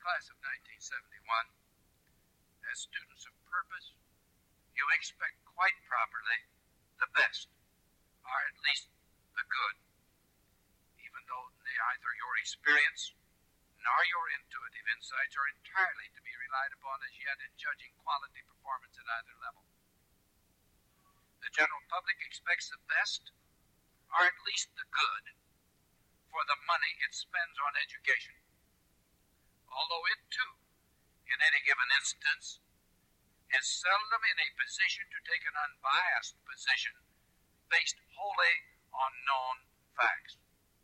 class of 1971, as students of purpose, you expect quite properly the best, or at least the good, even though neither your experience nor your intuitive insights are entirely to be relied upon as yet in judging quality performance at either level. The general public expects the best, or at least the good, for the money it spends on education, although it too, in any given instance, is seldom in a position to take an unbiased position based wholly on known facts.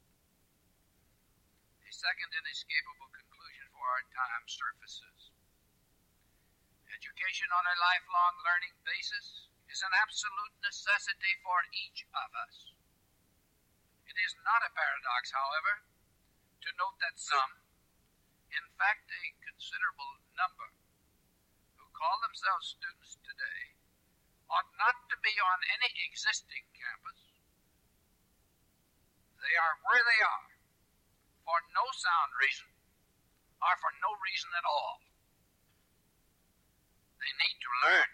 A second inescapable conclusion for our time surfaces. Education on a lifelong learning basis is an absolute necessity for each of us. It is not a paradox, however, to note that some, in fact a considerable number, who call themselves students today, ought not to be on any existing campus. They are where they are, for no sound reason, or for no reason at all. They need to learn.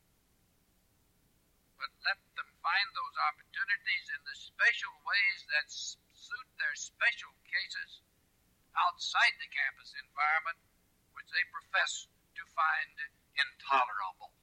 But let them find those opportunities in the special ways that suit their special cases outside the campus environment, which they profess to find intolerable.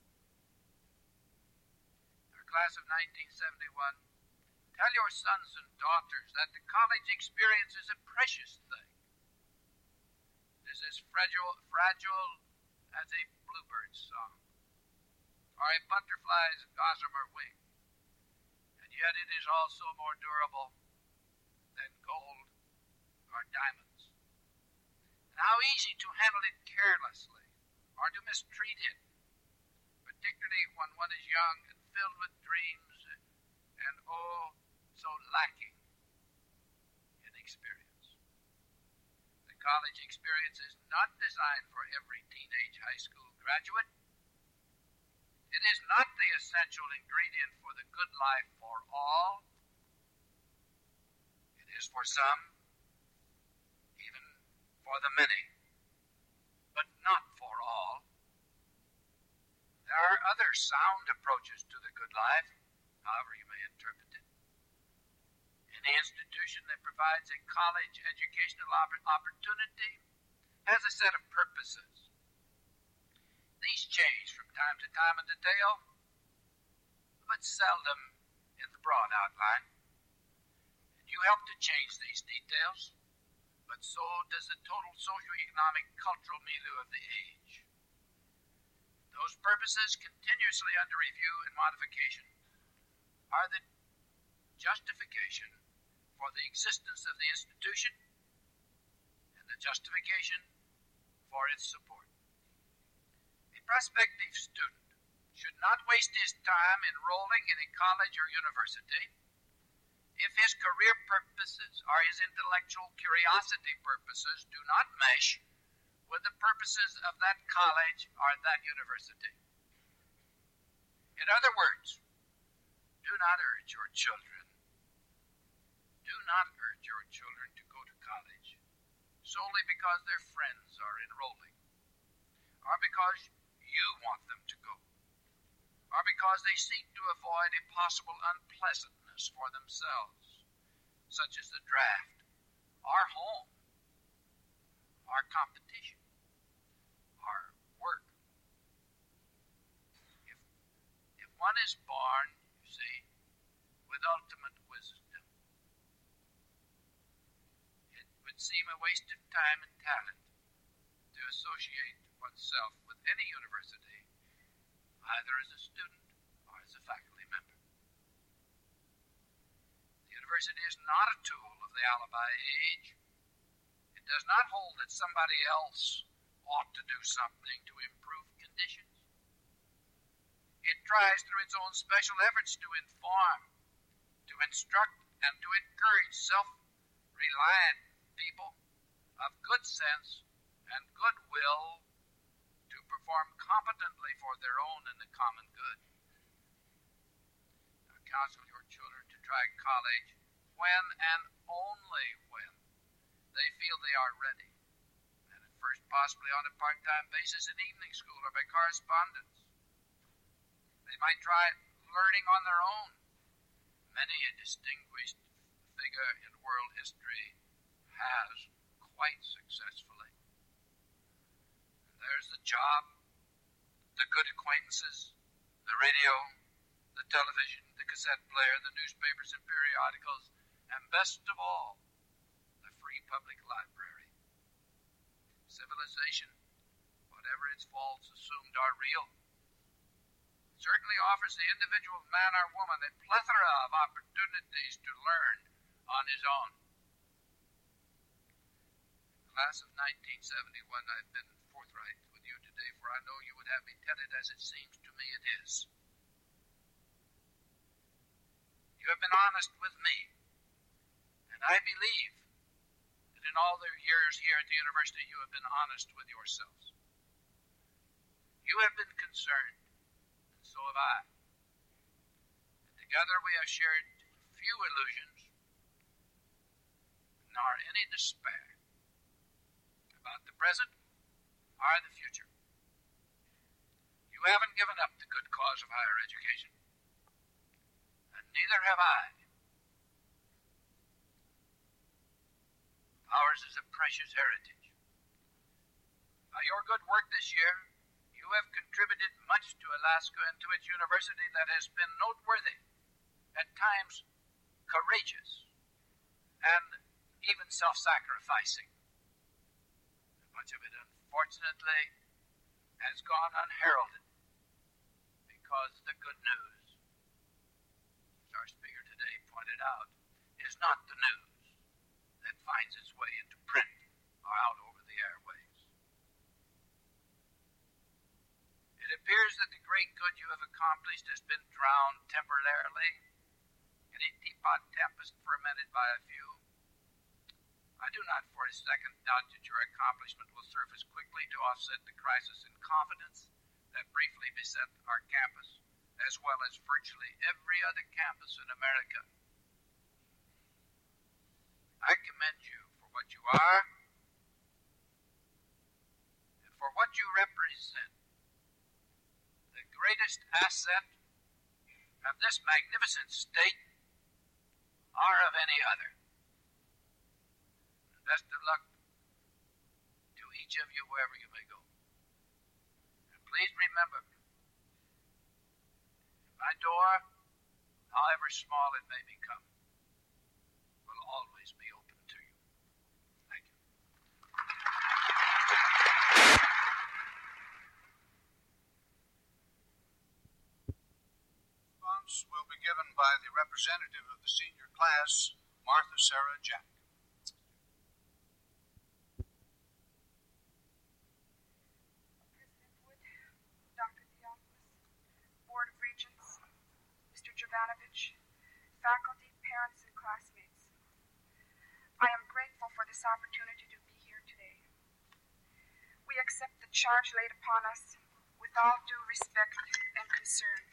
Our class of 1971, tell your sons and daughters that the college experience is a precious thing. It is as fragile as a bluebird's song, or a butterfly's gossamer wing, and yet it is also more durable than gold or diamonds. And how easy to handle it carelessly, or to mistreat it, particularly when one is young and filled with dreams, and oh, so lacking in experience. The college experience is not designed for every teenage high school graduate. It is not the essential ingredient for the good life for all. It is for some, even for the many, but not for all. There are other sound approaches to the good life, however you may interpret it. Any institution that provides a college educational opportunity has a set of purposes. These change from time to time in detail, but seldom in the broad outline. And you help to change these details, but so does the total socioeconomic cultural milieu of the age. Those purposes, continuously under review and modification, are the justification for the existence of the institution and the justification for its support. A prospective student should not waste his time enrolling in a college or university if his career purposes or his intellectual curiosity purposes do not mesh with the purposes of that college or that university. In other words, do not urge your children to go to college solely because their friends are enrolling, or because you want them to go, or because they seek to avoid a possible unpleasantness for themselves, such as the draft, or home, or competition, or work. If one is born, you see, with ultimate wisdom, it would seem a waste of time and talent to associate oneself with any university, either as a student or as a faculty member. The university is not a tool of the alibi age. It does not hold that somebody else ought to do something to improve conditions. It tries through its own special efforts to inform, to instruct, and to encourage self-reliant people of good sense and goodwill to perform competently for their own and the common good. Now, counsel your children to try college when and only when they feel they are ready, and at first possibly on a part-time basis in evening school or by correspondence. They might try learning on their own. Many a distinguished figure in world history has quite successfully. And there's the job, the good acquaintances, the radio, the television, the cassette player, the newspapers and periodicals, and best of all, the free public library. Civilization, whatever its faults assumed, are real. Certainly offers the individual man or woman a plethora of opportunities to learn on his own. Class of 1971, I've been forthright with you today, for I know you would have me tell it as it seems to me it is. You have been honest with me, and I believe that in all their years here at the university you have been honest with yourselves. You have been concerned, and so have I. And together we have shared few illusions, nor any despair about the present or the future. You haven't given up the good cause of higher education, and neither have I. Ours is a precious heritage. By your good work this year, you have contributed much to Alaska and to its university that has been noteworthy, at times courageous, and even self-sacrificing. Much of it, unfortunately, has gone unheralded because the good news, as our speaker today pointed out, is not the news that finds its way into print or out over the airwaves. It appears that the great good you have accomplished has been drowned temporarily in a teapot tempest fermented by a few. I do not for a second doubt that your accomplishment will surface quickly to offset the crisis in confidence that briefly beset our campus, as well as virtually every other campus in America. I commend you for what you are and for what you represent. The greatest asset of this magnificent state or of any other. Best of luck to each of you wherever you may go. And please remember, my door, however small it may become, will always be open to you. Thank you. Response will be given by the representative of the senior class, Martha Sarah Jack. Faculty, parents, and classmates. I am grateful for this opportunity to be here today. We accept the charge laid upon us with all due respect and concern.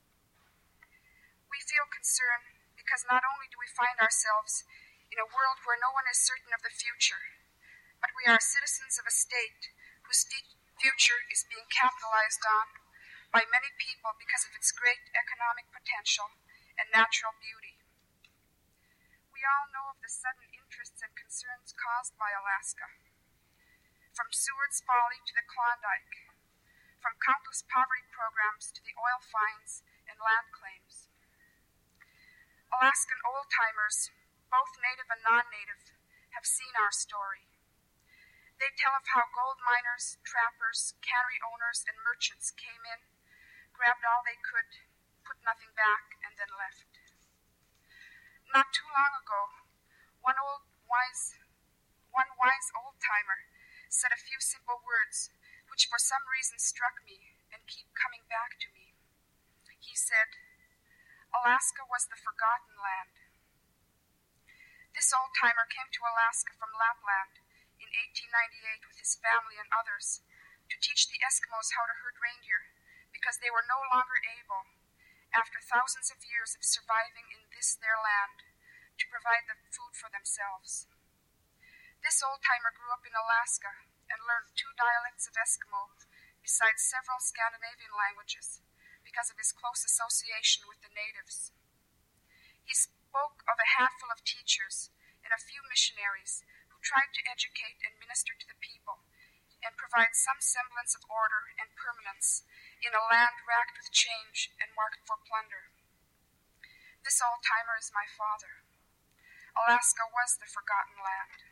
We feel concern because not only do we find ourselves in a world where no one is certain of the future, but we are citizens of a state whose future is being capitalized on by many people because of its great economic potential and natural beauty. We all know of the sudden interests and concerns caused by Alaska, from Seward's Folly to the Klondike, from countless poverty programs to the oil finds and land claims. Alaskan old-timers, both native and non-native, have seen our story. They tell of how gold miners, trappers, cannery owners, and merchants came in, grabbed all they could, put nothing back, and then left. Not too long ago, one wise old-timer said a few simple words which for some reason struck me and keep coming back to me. He said, Alaska was the forgotten land. This old-timer came to Alaska from Lapland in 1898 with his family and others to teach the Eskimos how to herd reindeer because they were no longer able, after thousands of years of surviving in this their land, to provide the food for themselves. This old-timer grew up in Alaska and learned 2 dialects of Eskimo, besides several Scandinavian languages, because of his close association with the natives. He spoke of a handful of teachers and a few missionaries who tried to educate and minister to the people and provide some semblance of order and permanence in a land racked with change and marked for plunder. This old-timer is my father. Alaska was the forgotten land.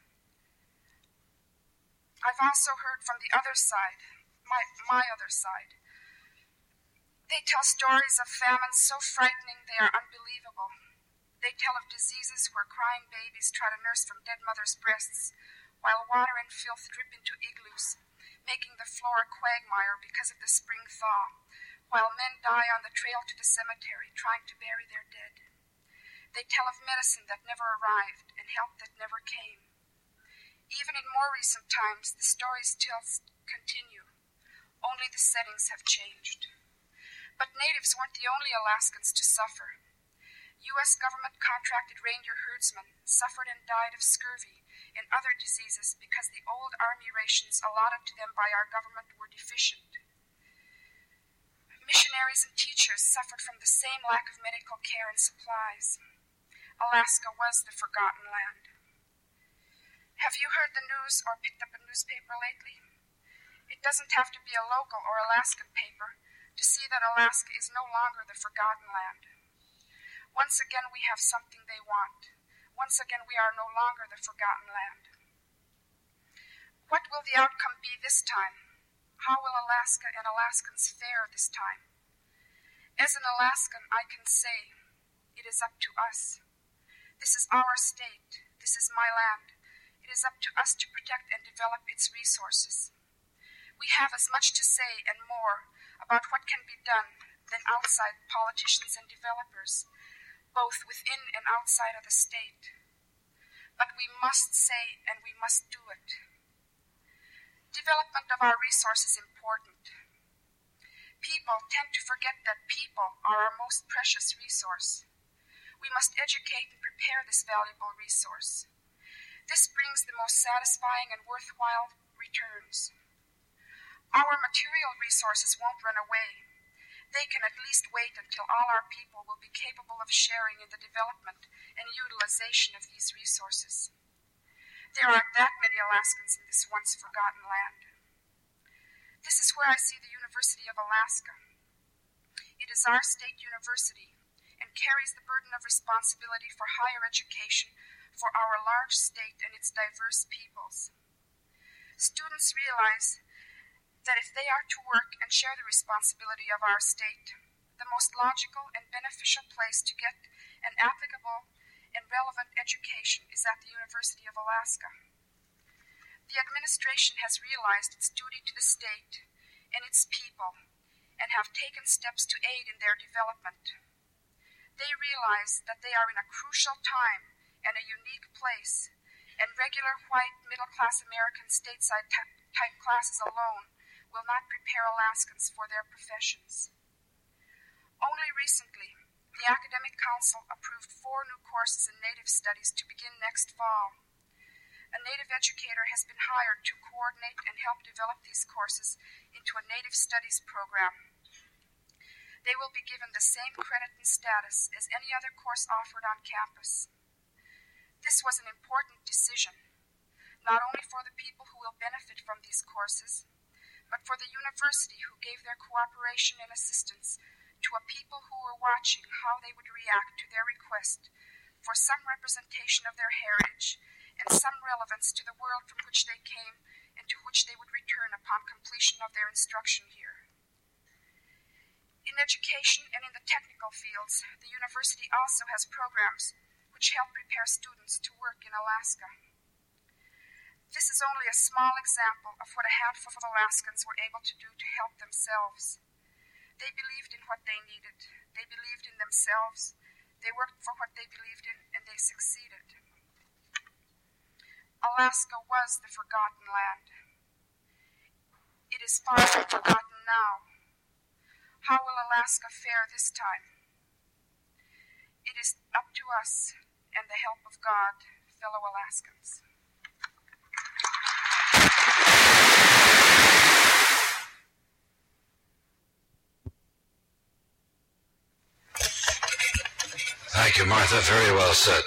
I've also heard from the other side, my other side. They tell stories of famines so frightening they are unbelievable. They tell of diseases where crying babies try to nurse from dead mothers' breasts, while water and filth drip into igloos, making the floor a quagmire because of the spring thaw, while men die on the trail to the cemetery trying to bury their dead. They tell of medicine that never arrived and help that never came. Even in more recent times, the stories still continue. Only the settings have changed. But natives weren't the only Alaskans to suffer. U.S. government contracted reindeer herdsmen suffered and died of scurvy and other diseases because the old army rations allotted to them by our government were deficient. Missionaries and teachers suffered from the same lack of medical care and supplies. Alaska was the forgotten land. Have you heard the news or picked up a newspaper lately? It doesn't have to be a local or Alaskan paper to see that Alaska is no longer the forgotten land. Once again we have something they want. Once again we are no longer the forgotten land. What will the outcome be this time? How will Alaska and Alaskans fare this time? As an Alaskan, I can say, it is up to us. This is our state. This is my land. It is up to us to protect and develop its resources. We have as much to say and more about what can be done than outside politicians and developers, both within and outside of the state. But we must say and we must do it. Development of our resources is important. People tend to forget that people are our most precious resource. We must educate and prepare this valuable resource. This brings the most satisfying and worthwhile returns. Our material resources won't run away. They can at least wait until all our people will be capable of sharing in the development and utilization of these resources. There aren't that many Alaskans in this once forgotten land. This is where I see the University of Alaska. It is our state university and carries the burden of responsibility for higher education for our large state and its diverse peoples. Students realize that if they are to work and share the responsibility of our state, the most logical and beneficial place to get an applicable and relevant education is at the University of Alaska. The administration has realized its duty to the state and its people and have taken steps to aid in their development. They realize that they are in a crucial time and a unique place, and regular white middle-class American stateside type classes alone will not prepare Alaskans for their professions. Only recently, the Academic Council approved 4 new courses in Native Studies to begin next fall. A Native educator has been hired to coordinate and help develop these courses into a Native Studies program. They will be given the same credit and status as any other course offered on campus. This was an important decision, not only for the people who will benefit from these courses, but for the university who gave their cooperation and assistance to a people who were watching how they would react to their request for some representation of their heritage and some relevance to the world from which they came and to which they would return upon completion of their instruction here. In education and in the technical fields, the university also has programs which help prepare students to work in Alaska. This is only a small example of what a handful of Alaskans were able to do to help themselves. They believed in what they needed. They believed in themselves. They worked for what they believed in, and they succeeded. Alaska was the forgotten land. It is far from forgotten now. How will Alaska fare this time? It is up to us and the help of God, fellow Alaskans. Thank you, Martha. Very well said.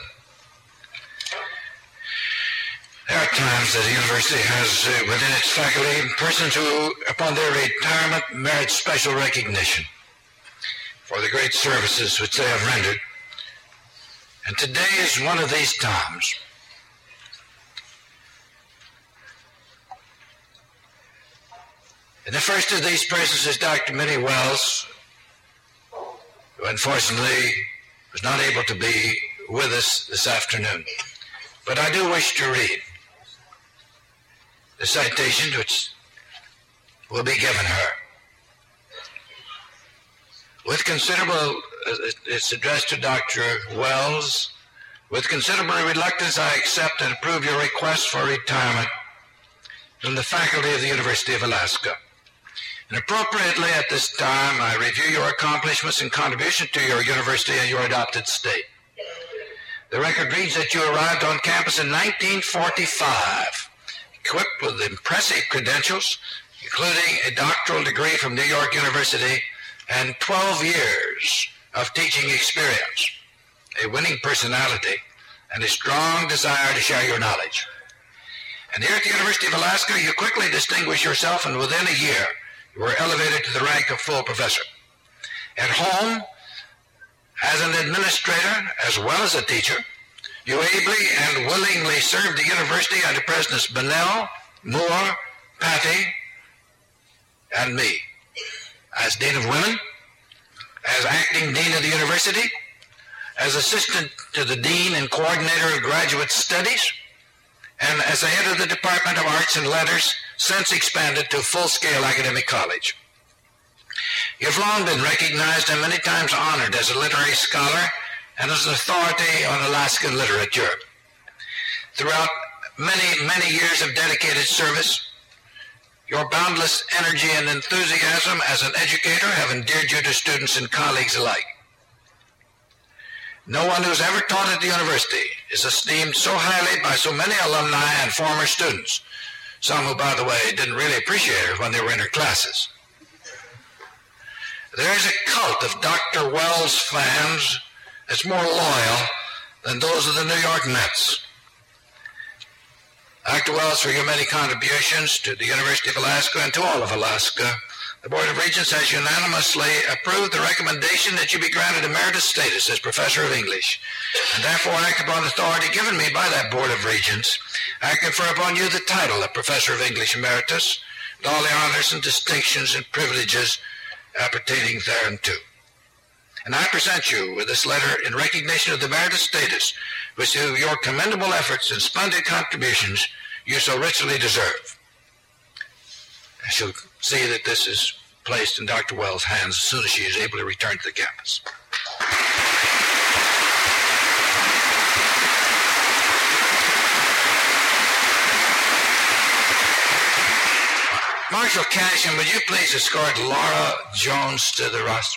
There are times that the university has within its faculty persons who, upon their retirement, merit special recognition for the great services which they have rendered. And today is one of these times. And the first of these persons is Dr. Minnie Wells, who unfortunately was not able to be with us this afternoon. But I do wish to read the citation which will be given her. With considerable, it's addressed to Dr. Wells, with considerable reluctance I accept and approve your request for retirement from the faculty of the University of Alaska. And appropriately at this time, I review your accomplishments and contribution to your university and your adopted state. The record reads that you arrived on campus in 1945, equipped with impressive credentials, including a doctoral degree from New York University and 12 years of teaching experience, a winning personality, and a strong desire to share your knowledge. And here at the University of Alaska, you quickly distinguished yourself, and within a year, you were elevated to the rank of full professor. At home, as an administrator as well as a teacher, you ably and willingly served the university under Presidents Bunnell, Moore, Patty, and me. As Dean of Women, as Acting Dean of the University, as Assistant to the Dean and Coordinator of Graduate Studies, and as the head of the Department of Arts and Letters, since expanded to full-scale academic college. You've long been recognized and many times honored as a literary scholar and as an authority on Alaskan literature. Throughout many years of dedicated service, your boundless energy and enthusiasm as an educator have endeared you to students and colleagues alike. No one who's ever taught at the university is esteemed so highly by so many alumni and former students, some who, by the way, didn't really appreciate her when they were in her classes. There is a cult of Dr. Wells fans that's more loyal than those of the New York Mets. Dr. Wells, for your many contributions to the University of Alaska and to all of Alaska, the Board of Regents has unanimously approved the recommendation that you be granted emeritus status as Professor of English, and therefore act upon authority given me by that Board of Regents, I confer upon you the title of Professor of English Emeritus, and all the honors and distinctions and privileges appertaining thereunto. And I present you with this letter in recognition of the emeritus status which through your commendable efforts and splendid contributions you so richly deserve. I shall see that this is placed in Dr. Wells' hands as soon as she is able to return to the campus. Marshal Cashion, would you please escort Laura Jones to the rostrum?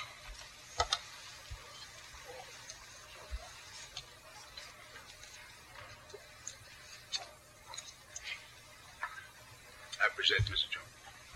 I present Mrs. Jones.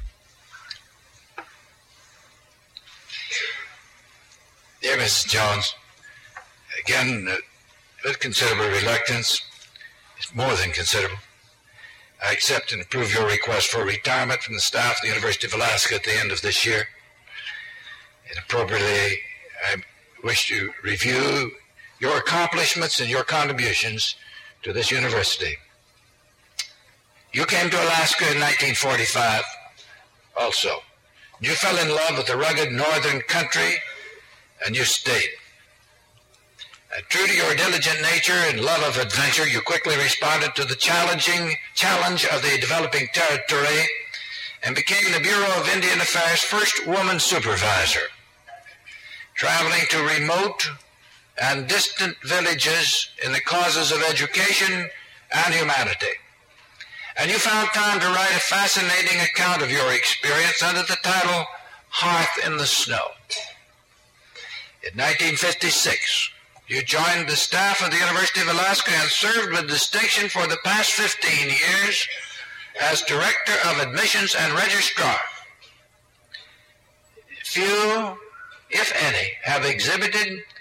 Dear Mrs. Jones, again, with considerable reluctance, it's more than considerable, I accept and approve your request for retirement from the staff of the University of Alaska at the end of this year. And appropriately, I wish to review your accomplishments and your contributions to this university. You came to Alaska in 1945 also. You fell in love with the rugged northern country and you stayed. True to your diligent nature and love of adventure, you quickly responded to the challenge of the developing territory and became the Bureau of Indian Affairs' first woman supervisor, traveling to remote and distant villages in the causes of education and humanity. And you found time to write a fascinating account of your experience under the title Hearth in the Snow. In 1956, you joined the staff of the University of Alaska and served with distinction for the past 15 years as Director of Admissions and Registrar. Few, if any, have exhibited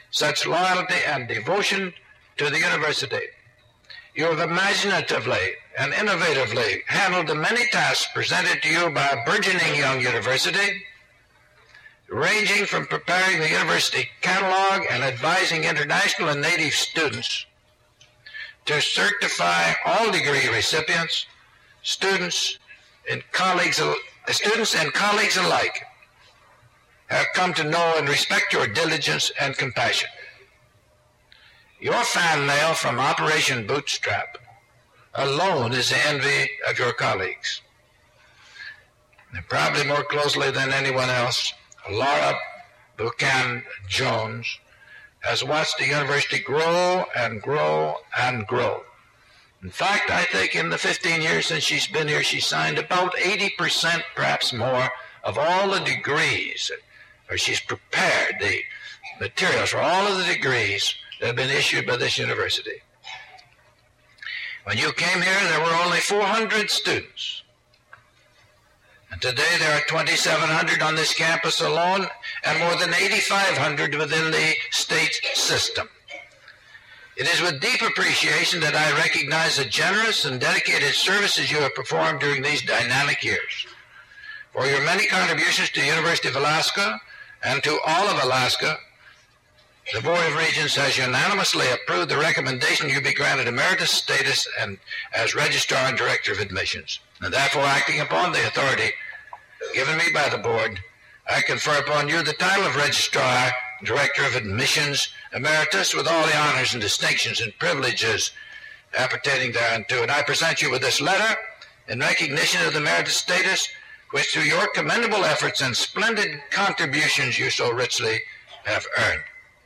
such loyalty and devotion to the university. You have imaginatively and innovatively handled the many tasks presented to you by a burgeoning young university, ranging from preparing the university catalog and advising international and native students to certify all degree recipients, students and colleagues alike have come to know and respect your diligence and compassion. Your fan mail from Operation Bootstrap alone is the envy of your colleagues. And probably more closely than anyone else, Laura Buchanan Jones has watched the university grow and grow and grow. In fact, I think in the 15 years since she's been here, she's signed about 80%, perhaps more, of all the degrees, or she's prepared the materials for all of the degrees that have been issued by this university. When you came here, there were only 400 students. And today there are 2,700 on this campus alone and more than 8,500 within the state system. It is with deep appreciation that I recognize the generous and dedicated services you have performed during these dynamic years. For your many contributions to the University of Alaska and to all of Alaska, the Board of Regents has unanimously approved the recommendation you be granted emeritus status and as Registrar and Director of Admissions. And therefore, acting upon the authority given me by the Board, I confer upon you the title of Registrar, Director of Admissions, Emeritus, with all the honors and distinctions and privileges appertaining thereunto. And I present you with this letter in recognition of the emeritus status, which through your commendable efforts and splendid contributions you so richly have earned.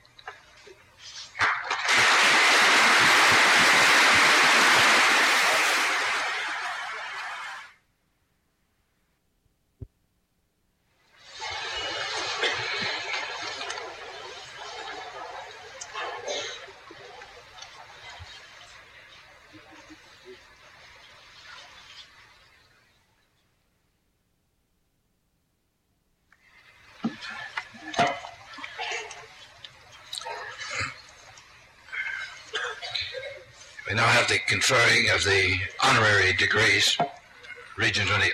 We now have the conferring of the honorary degrees. Regent O'Neill.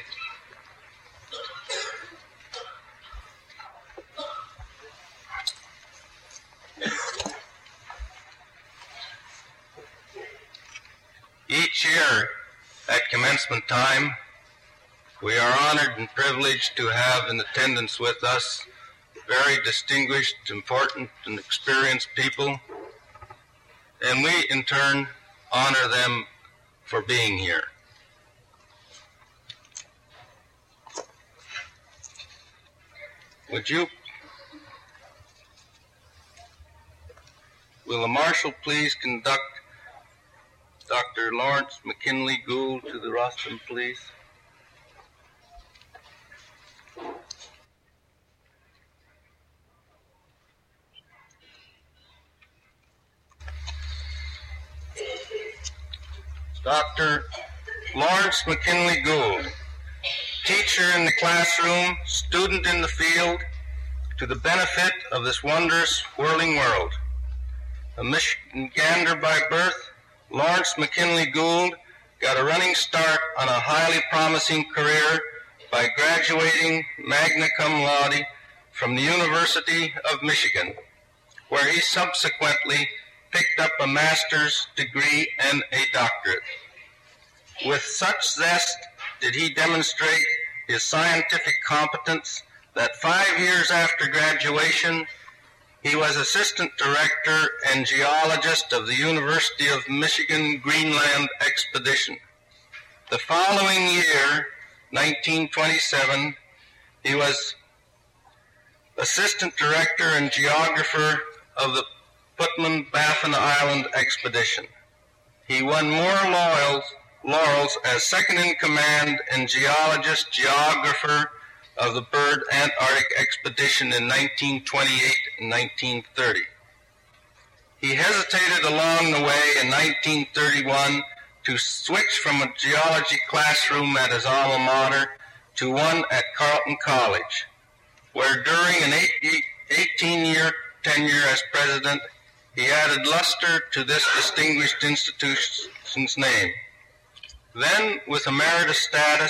Each year at commencement time, we are honored and privileged to have in attendance with us very distinguished, important, and experienced people, and we in turn honor them for being here. Will the Marshal please conduct Dr. Lawrence McKinley Gould to the rostrum, please? Dr. Lawrence McKinley Gould, teacher in the classroom, student in the field, to the benefit of this wondrous, whirling world. A Michigander by birth, Lawrence McKinley Gould got a running start on a highly promising career by graduating magna cum laude from the University of Michigan, where he subsequently picked up a master's degree and a doctorate. With such zest did he demonstrate his scientific competence that 5 years after graduation, he was assistant director and geologist of the University of Michigan Greenland Expedition. The following year, 1927, he was assistant director and geographer of the Putnam-Baffin Island Expedition. He won more laurels as second-in-command and geologist-geographer of the Byrd Antarctic Expedition in 1928 and 1930. He hesitated along the way in 1931 to switch from a geology classroom at his alma mater to one at Carleton College, where during an 18-year tenure as president, he added luster to this distinguished institution's name. Then, with emeritus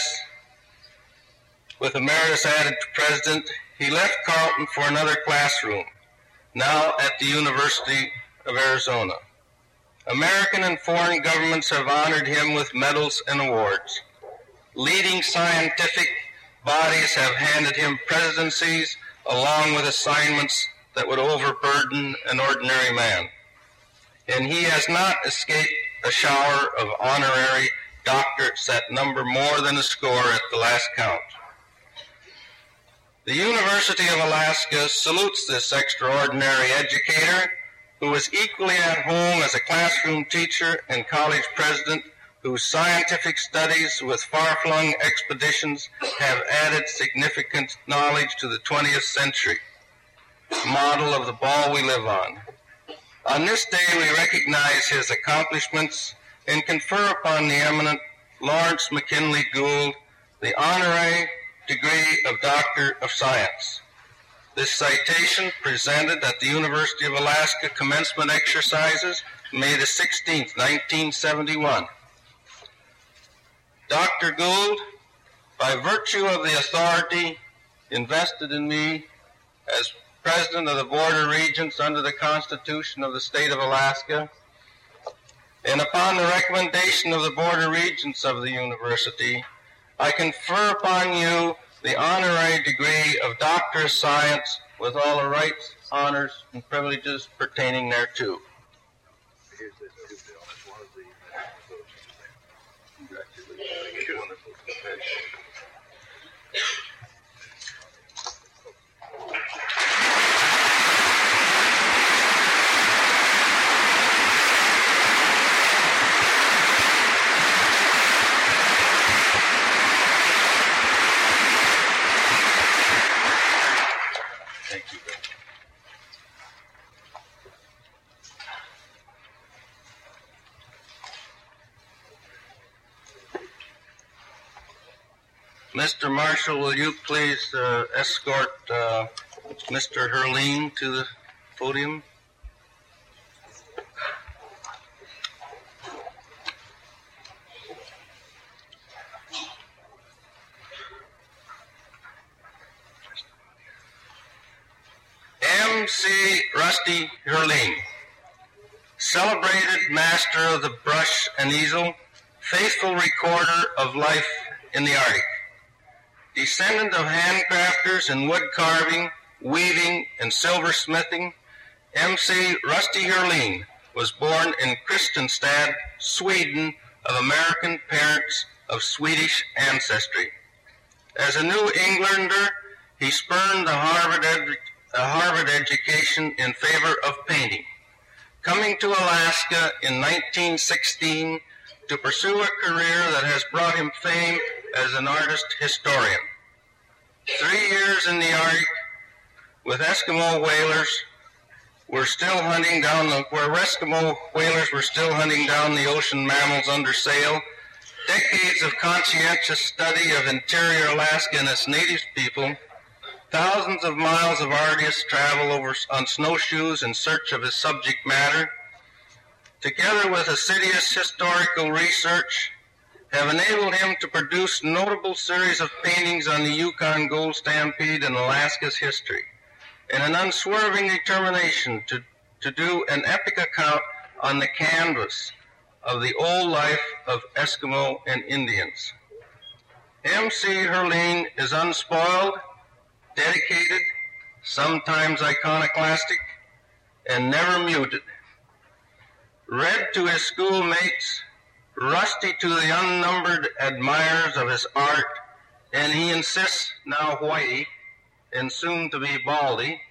added to president, he left Carleton for another classroom, now at the University of Arizona. American and foreign governments have honored him with medals and awards. Leading scientific bodies have handed him presidencies along with assignments that would overburden an ordinary man. And he has not escaped a shower of honorary doctorates that number more than a score at the last count. The University of Alaska salutes this extraordinary educator who is equally at home as a classroom teacher and college president, whose scientific studies with far-flung expeditions have added significant knowledge to the 20th century, model of the ball we live on. On this day, we recognize his accomplishments and confer upon the eminent Lawrence McKinley Gould the honorary degree of Doctor of Science. This citation, presented at the University of Alaska commencement exercises, May the 16th, 1971. Dr. Gould, by virtue of the authority invested in me as President of the Board of Regents under the Constitution of the State of Alaska, and upon the recommendation of the Board of Regents of the University, I confer upon you the honorary degree of Doctor of Science with all the rights, honors, and privileges pertaining thereto. Mr. Marshall, will you please escort Mr. Herline to the podium? M.C. Rusty Herline, celebrated master of the brush and easel, faithful recorder of life in the Arctic. Descendant of handcrafters in wood carving, weaving, and silversmithing, M.C. Rusty Herline was born in Kristianstad, Sweden, of American parents of Swedish ancestry. As a New Englander, he spurned a Harvard education in favor of painting, coming to Alaska in 1916 to pursue a career that has brought him fame as an artist historian. 3 years in the Arctic with Eskimo whalers where Eskimo whalers were still hunting down the ocean mammals under sail, decades of conscientious study of interior Alaska and its native people, thousands of miles of arduous travel on snowshoes in search of his subject matter, together with assiduous historical research, have enabled him to produce notable series of paintings on the Yukon Gold Stampede and Alaska's history, and an unswerving determination to do an epic account on the canvas of the old life of Eskimo and Indians. M.C. Herline is unspoiled, dedicated, sometimes iconoclastic, and never muted. Read to his schoolmates, rusty to the unnumbered admirers of his art, and he insists, now Whitey, and soon to be Baldy.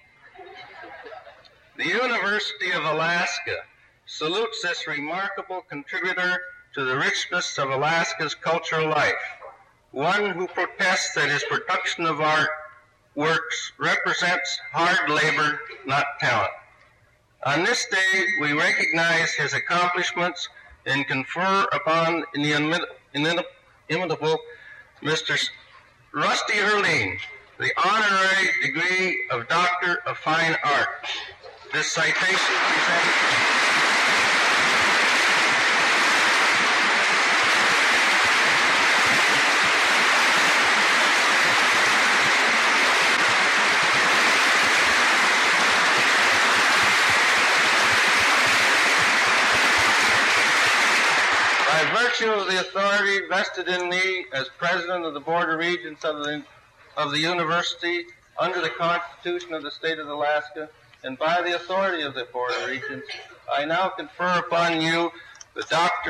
The University of Alaska salutes this remarkable contributor to the richness of Alaska's cultural life, one who protests that his production of art works represents hard labor, not talent. On this day, we recognize his accomplishments and confer upon the inimitable Mr. Rusty Herline the honorary degree of Doctor of Fine Art. This citation presented by virtue of the authority vested in me as President of the Board of Regents of the University under the Constitution of the State of Alaska, and by the authority of the Board of Regents, I now confer upon you the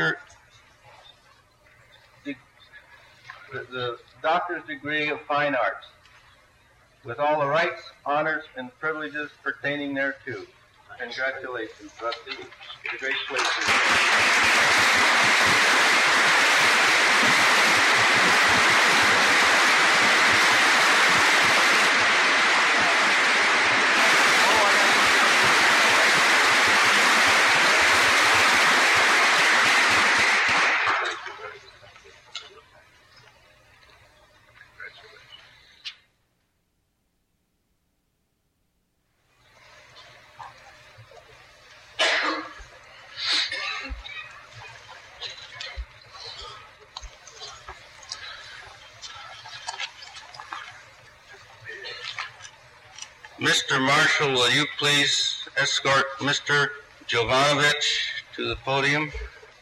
Doctor's degree of Fine Arts, with all the rights, honors, and privileges pertaining thereto. Congratulations, trustee. It's a great pleasure. Mr. Marshall, will you please escort Mr. Jovanovich to the podium?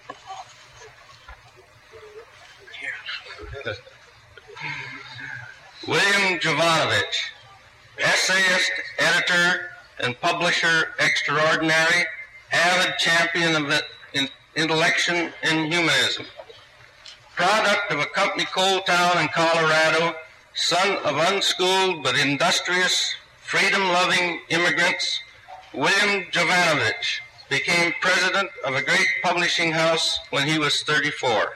William Jovanovich, essayist, editor, and publisher extraordinary, avid champion of intellection and humanism. Product of a company coal town in Colorado, son of unschooled but industrious, freedom-loving immigrants, William Jovanovich became president of a great publishing house when he was 34.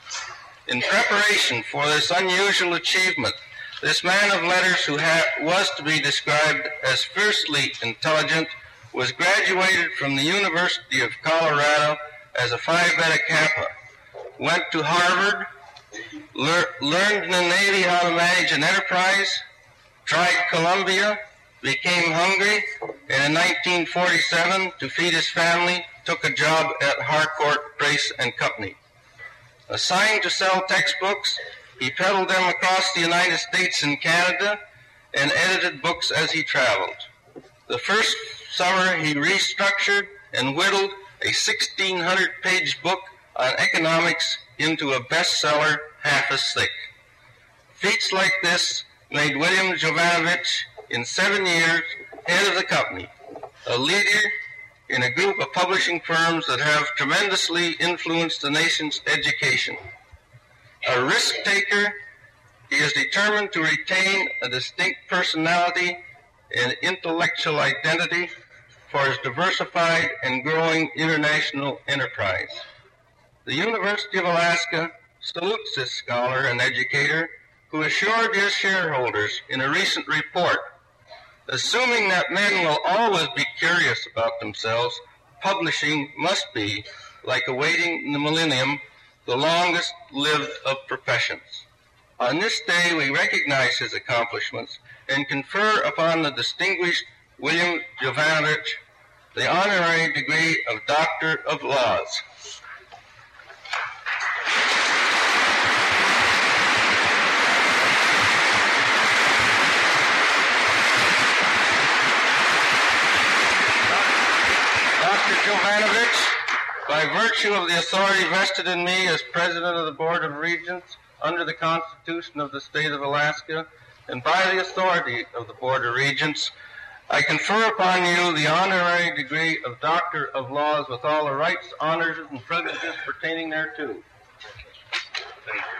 In preparation for this unusual achievement, this man of letters who was to be described as fiercely intelligent was graduated from the University of Colorado as a Phi Beta Kappa, went to Harvard, learned in the Navy how to manage an enterprise, tried Columbia, became hungry, and in 1947, to feed his family, took a job at Harcourt, Brace & Company. Assigned to sell textbooks, he peddled them across the United States and Canada and edited books as he traveled. The first summer, he restructured and whittled a 1,600-page book on economics into a bestseller half as thick. Feats like this made William Jovanovich, in 7 years, head of the company, a leader in a group of publishing firms that have tremendously influenced the nation's education. A risk-taker, he is determined to retain a distinct personality and intellectual identity for his diversified and growing international enterprise. The University of Alaska salutes this scholar and educator who assured his shareholders in a recent report, assuming that men will always be curious about themselves, publishing must be, like awaiting the millennium, the longest lived of professions. On this day, we recognize his accomplishments and confer upon the distinguished William Jovanovich the honorary degree of Doctor of Laws. Jovanovich, by virtue of the authority vested in me as President of the Board of Regents under the Constitution of the State of Alaska, and by the authority of the Board of Regents, I confer upon you the honorary degree of Doctor of Laws with all the rights, honors, and privileges pertaining thereto. Thank you.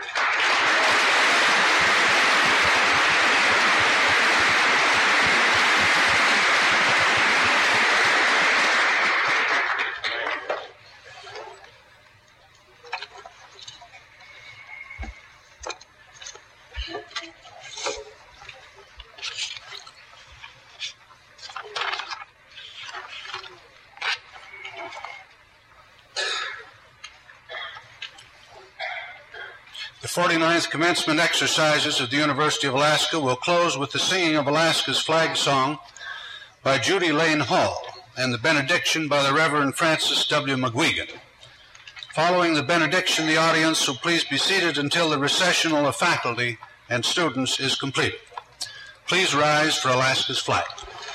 The 49th commencement exercises of the University of Alaska will close with the singing of Alaska's flag song by Judy Lane Hall. and the benediction by the Reverend Francis W. McGuigan. Following the benediction, the audience will please be seated until the recessional of faculty and students is completed. Please rise for Alaska's flag.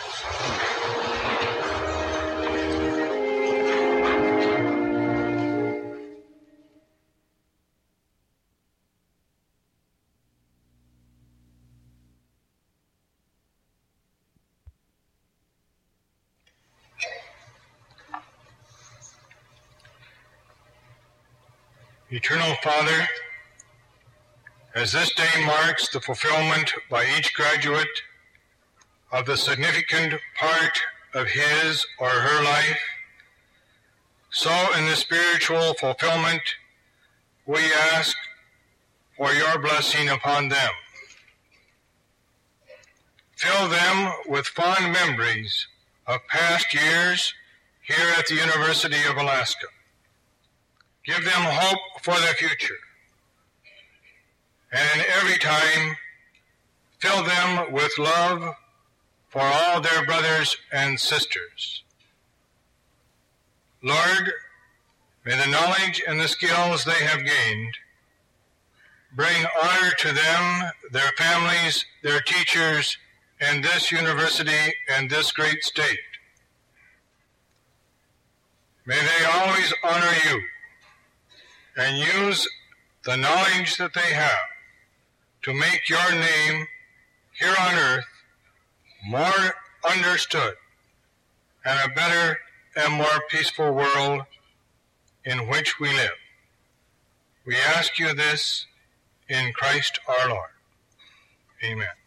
Eternal Father, as this day marks the fulfillment by each graduate of the significant part of his or her life, so in the spiritual fulfillment we ask for your blessing upon them. Fill them with fond memories of past years here at the University of Alaska. Give them hope for the future. And every time, fill them with love for all their brothers and sisters. Lord, may the knowledge and the skills they have gained bring honor to them, their families, their teachers, and this university and this great state. May they always honor you and use the knowledge that they have to make your name here on earth more understood and a better and more peaceful world in which we live. We ask you this in Christ our Lord. Amen.